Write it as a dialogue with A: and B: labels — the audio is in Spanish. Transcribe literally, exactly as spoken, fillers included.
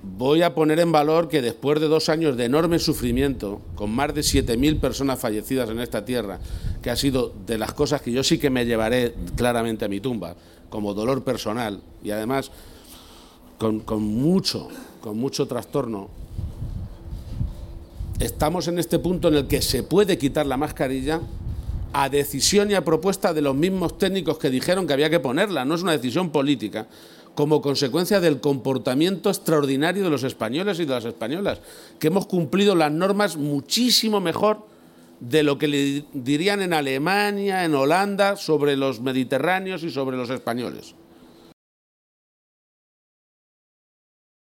A: voy a poner en valor que después de dos años de enorme sufrimiento, con más de siete mil personas fallecidas en esta tierra, que ha sido de las cosas que yo sí que me llevaré claramente a mi tumba, como dolor personal, y además con, con mucho, con mucho trastorno, estamos en este punto en el que se puede quitar la mascarilla a decisión y a propuesta de los mismos técnicos que dijeron que había que ponerla. No es una decisión política, como consecuencia del comportamiento extraordinario de los españoles y de las españolas, que hemos cumplido las normas muchísimo mejor de lo que le dirían en Alemania, en Holanda, sobre los mediterráneos y sobre los españoles.